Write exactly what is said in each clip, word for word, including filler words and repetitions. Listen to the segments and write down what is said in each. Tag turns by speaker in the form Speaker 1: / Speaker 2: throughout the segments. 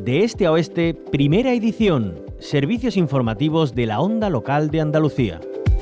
Speaker 1: De este a oeste, primera edición. Servicios informativos de la Onda Local de Andalucía.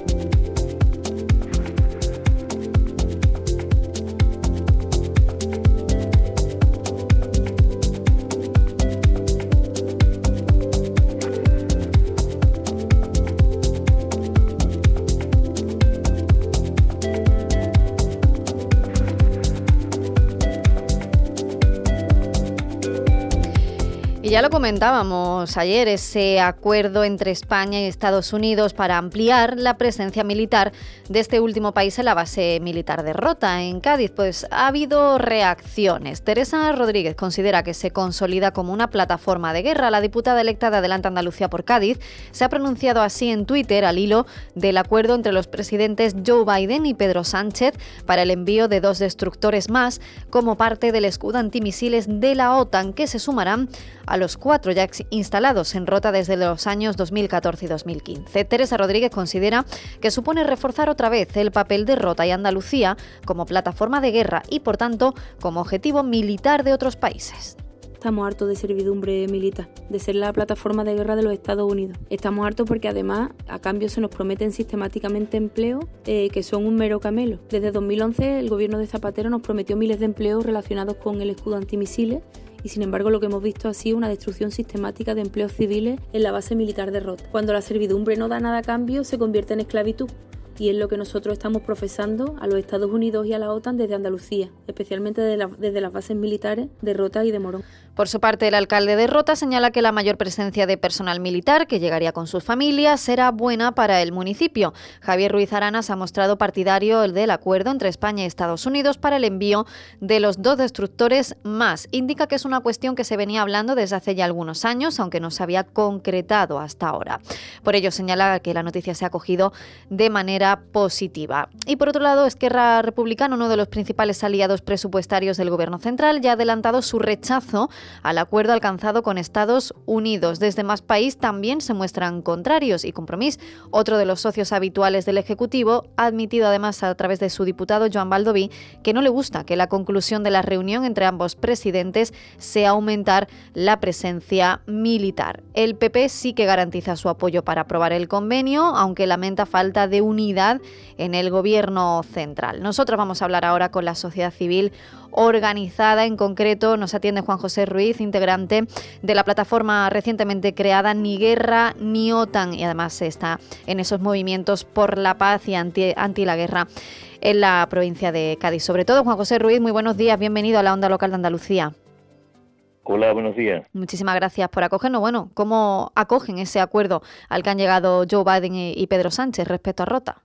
Speaker 2: Y ya lo comentábamos ayer, ese acuerdo entre España y Estados Unidos para ampliar la presencia militar de este último país en la base militar de Rota, en Cádiz. Pues ha habido reacciones. Teresa Rodríguez considera que se consolida como una plataforma de guerra. La diputada electa de Adelante Andalucía por Cádiz se ha pronunciado así en Twitter al hilo del acuerdo entre los presidentes Joe Biden y Pedro Sánchez para el envío de dos destructores más como parte del escudo antimisiles de la OTAN, que se sumarán a los cuatro ya instalados en Rota desde los años dos mil catorce y dos mil quince. Teresa Rodríguez considera que supone reforzar otra vez el papel de Rota y Andalucía como plataforma de guerra y, por tanto, como objetivo militar de otros países.
Speaker 3: Estamos hartos de servidumbre militar, de ser la plataforma de guerra de los Estados Unidos. Estamos hartos porque además a cambio se nos prometen sistemáticamente empleos eh, que son un mero camelo. Desde dos mil once el gobierno de Zapatero nos prometió miles de empleos relacionados con el escudo antimisiles y sin embargo lo que hemos visto ha sido una destrucción sistemática de empleos civiles en la base militar de Rota. Cuando la servidumbre no da nada a cambio se convierte en esclavitud. Y es lo que nosotros estamos profesando a los Estados Unidos y a la OTAN desde Andalucía, especialmente desde, la, desde las bases militares de Rota y de Morón.
Speaker 2: Por su parte, el alcalde de Rota señala que la mayor presencia de personal militar, que llegaría con sus familias, será buena para el municipio. Javier Ruiz Arana se ha mostrado partidario del acuerdo entre España y Estados Unidos para el envío de los dos destructores más. Indica que es una cuestión que se venía hablando desde hace ya algunos años, aunque no se había concretado hasta ahora. Por ello, señala que la noticia se ha acogido de manera positiva. Y por otro lado, Esquerra Republicana, uno de los principales aliados presupuestarios del Gobierno central, ya ha adelantado su rechazo al acuerdo alcanzado con Estados Unidos. Desde Más País también se muestran contrarios y Compromís, otro de los socios habituales del Ejecutivo, ha admitido además a través de su diputado Joan Baldoví que no le gusta que la conclusión de la reunión entre ambos presidentes sea aumentar la presencia militar. El P P sí que garantiza su apoyo para aprobar el convenio, aunque lamenta falta de unidad en el Gobierno central. Nosotros vamos a hablar ahora con la sociedad civil organizada. En concreto nos atiende Juan José Ruiz, integrante de la plataforma recientemente creada Ni Guerra ni OTAN, y además está en esos movimientos por la paz y anti, anti la guerra en la provincia de Cádiz. Sobre todo, Juan José Ruiz, muy buenos días, bienvenido a la Onda Local de Andalucía.
Speaker 4: Hola, buenos días.
Speaker 2: Muchísimas gracias por acogernos. Bueno, ¿cómo acogen ese acuerdo al que han llegado Joe Biden y Pedro Sánchez respecto a Rota?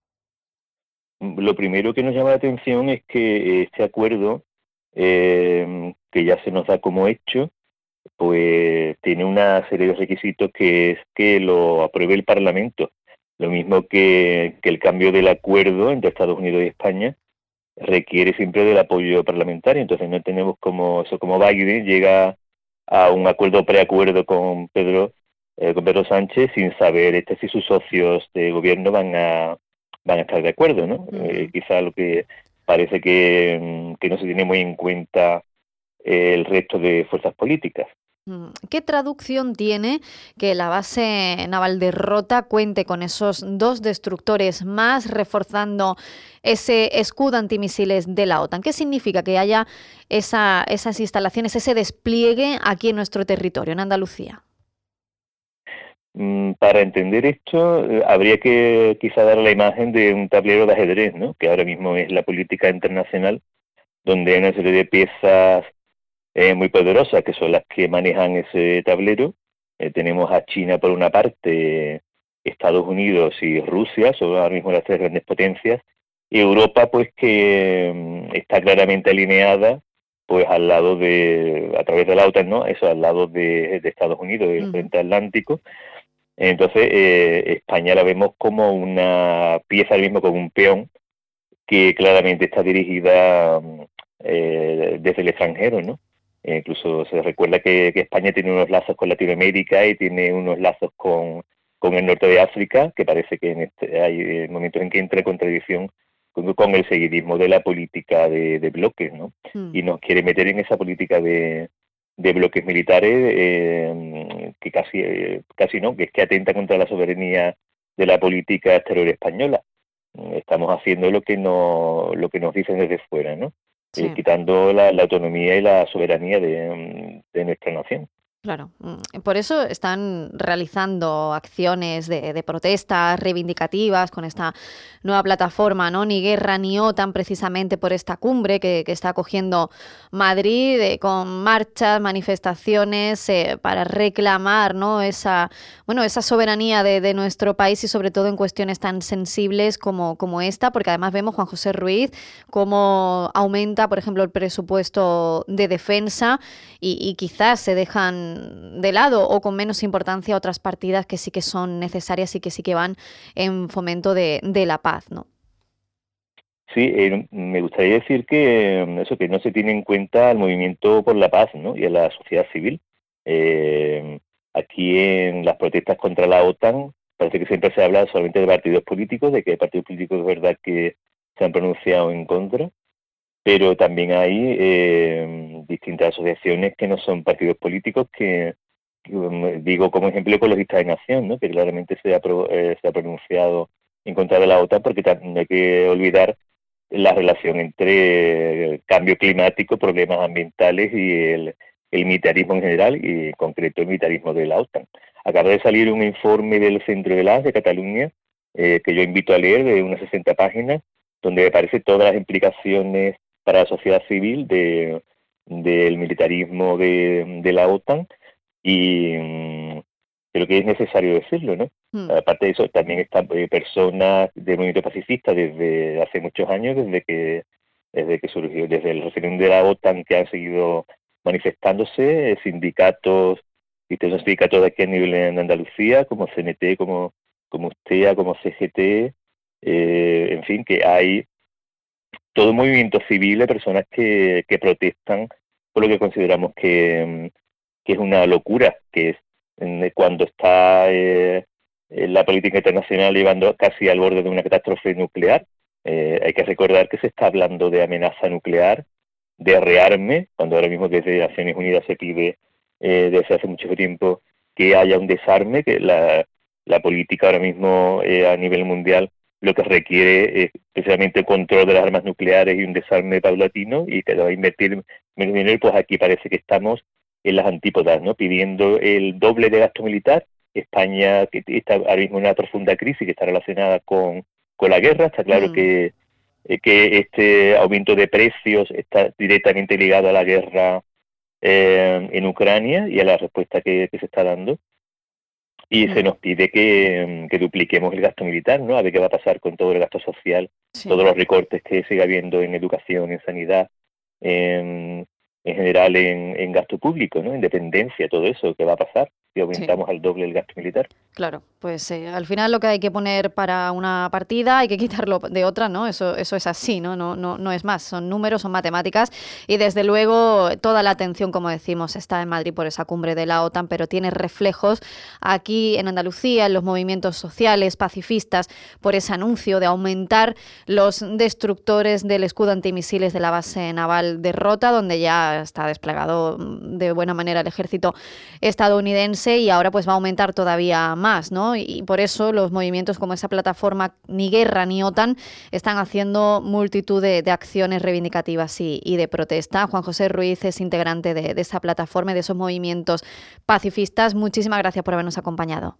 Speaker 4: Lo primero que nos llama la atención es que este acuerdo, eh, que ya se nos da como hecho, pues tiene una serie de requisitos, que es que lo apruebe el Parlamento. Lo mismo que, que el cambio del acuerdo entre Estados Unidos y España requiere siempre del apoyo parlamentario. Entonces no tenemos como eso, como Biden llega a un acuerdo preacuerdo con Pedro eh, con Pedro Sánchez sin saber este si sus socios de gobierno van a van a estar de acuerdo, ¿no? Uh-huh. Eh, quizá lo que parece que, que no se tiene muy en cuenta eh, el resto de fuerzas políticas.
Speaker 2: ¿Qué traducción tiene que la base naval de Rota cuente con esos dos destructores más, reforzando ese escudo antimisiles de la OTAN? ¿Qué significa que haya esa, esas instalaciones, ese despliegue aquí en nuestro territorio, en Andalucía?
Speaker 4: Para entender esto, eh, habría que quizá dar la imagen de un tablero de ajedrez, ¿no? Que ahora mismo es la política internacional, donde hay una serie de piezas Eh, muy poderosas, que son las que manejan ese tablero. Eh, tenemos a China por una parte, Estados Unidos y Rusia, son ahora mismo las tres grandes potencias, y Europa, pues que um, está claramente alineada, pues al lado de, a través de la OTAN, ¿no? Eso, al lado de, de Estados Unidos, del frente atlántico. Entonces, eh, España la vemos como una pieza, al mismo como un peón, que claramente está dirigida um, eh, desde el extranjero, ¿no? Eh, incluso se recuerda que, que España tiene unos lazos con Latinoamérica y tiene unos lazos con, con el norte de África, que parece que en este, hay momentos en que entra en contradicción con, con el seguidismo de la política de, de bloques, ¿no? Mm. Y nos quiere meter en esa política de, de bloques militares eh, que casi, eh, casi no, que es que atenta contra la soberanía de la política exterior española. Estamos haciendo lo que no, lo que nos dicen desde fuera, ¿no?
Speaker 2: Sí.
Speaker 4: Eh, quitando la, la autonomía y la soberanía de, de nuestra nación.
Speaker 2: Claro, por eso están realizando acciones de, de protestas reivindicativas con esta nueva plataforma, ¿no? Ni guerra ni OTAN, precisamente por esta cumbre que, que está acogiendo Madrid, eh, con marchas, manifestaciones eh, para reclamar, ¿no? esa, bueno, esa soberanía de, de nuestro país y sobre todo en cuestiones tan sensibles como, como esta, porque además vemos, Juan José Ruiz, cómo aumenta, por ejemplo, el presupuesto de defensa y, y quizás se dejan de lado o con menos importancia otras partidas que sí que son necesarias y que sí que van en fomento de, de la paz, ¿no?
Speaker 4: Sí, eh, me gustaría decir que eh, eso que no se tiene en cuenta al movimiento por la paz, ¿no? Y a la sociedad civil. Eh, aquí en las protestas contra la OTAN parece que siempre se habla solamente de partidos políticos, de que hay partidos políticos es verdad que se han pronunciado en contra, pero también hay eh, distintas asociaciones que no son partidos políticos que, que um, digo como ejemplo Ecologistas en Acción, ¿no? Que claramente se ha, pro, eh, se ha pronunciado en contra de la OTAN, porque también no hay que olvidar la relación entre el cambio climático, problemas ambientales y el, el militarismo en general, y en concreto el militarismo de la OTAN. Acaba de salir un informe del Centre de l'A S de Cataluña, eh, que yo invito a leer, de unas sesenta páginas, donde me aparecen todas las implicaciones para la sociedad civil de, del militarismo de, de la OTAN, y mm, creo que es necesario decirlo, ¿no? Mm. Aparte de eso, también están eh, personas del movimiento pacifista desde hace muchos años, desde que desde que surgió, desde el referéndum de la OTAN, que han seguido manifestándose, eh, sindicatos, distintos sindicatos de aquí a nivel en Andalucía, como C N T, como, como USTEA, como C G T, eh, en fin, que hay todo un movimiento civil de personas que, que protestan por lo que consideramos que, que es una locura, que es cuando está eh, la política internacional llevando casi al borde de una catástrofe nuclear. Eh, hay que recordar que se está hablando de amenaza nuclear, de rearme, cuando ahora mismo desde Naciones Unidas se pide eh, desde hace mucho tiempo que haya un desarme, que la, la política ahora mismo eh, a nivel mundial lo que requiere es precisamente el control de las armas nucleares y un desarme paulatino, y que va a invertir menos dinero. Pues aquí parece que estamos en las antípodas, ¿no? Pidiendo el doble de gasto militar. España, que está ahora mismo en una profunda crisis que está relacionada con, con la guerra. Está claro mm. que, eh, que este aumento de precios está directamente ligado a la guerra eh, en Ucrania y a la respuesta que, que se está dando. Y mm. se nos pide que, que dupliquemos el gasto militar, ¿no? A ver qué va a pasar con todo el gasto social, sí. todos los recortes que sigue habiendo en educación, en sanidad, en, en general en, en gasto público, ¿no? En dependencia, todo eso, ¿qué va a pasar si aumentamos sí. al doble el gasto militar?
Speaker 2: Claro, pues eh, al final lo que hay que poner para una partida hay que quitarlo de otra, ¿no? Eso, eso es así, ¿no? No, no, no es más, son números, son matemáticas, y desde luego toda la atención, como decimos, está en Madrid por esa cumbre de la OTAN, pero tiene reflejos aquí en Andalucía, en los movimientos sociales, pacifistas, por ese anuncio de aumentar los destructores del escudo antimisiles de la base naval de Rota, donde ya está desplegado de buena manera el ejército estadounidense, y ahora pues va a aumentar todavía más. Más, ¿no? Y por eso los movimientos como esa plataforma Ni Guerra ni OTAN están haciendo multitud de, de acciones reivindicativas y, y de protesta. Juan José Ruiz es integrante de, de esa plataforma y de esos movimientos pacifistas. Muchísimas gracias por habernos acompañado.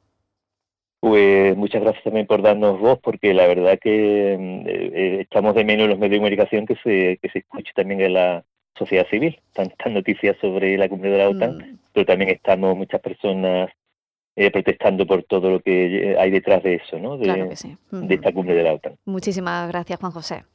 Speaker 4: Pues muchas gracias también por darnos voz, porque la verdad que eh, estamos de menos en los medios de comunicación que se, que se escuche también en la sociedad civil. Tantas noticias sobre la cumbre de la OTAN, mm. pero también estamos muchas personas Eh, protestando por todo lo que hay detrás de eso, ¿no? De,
Speaker 2: claro que sí. Uh-huh.
Speaker 4: de esta cumbre de la OTAN.
Speaker 2: Muchísimas gracias, Juan José.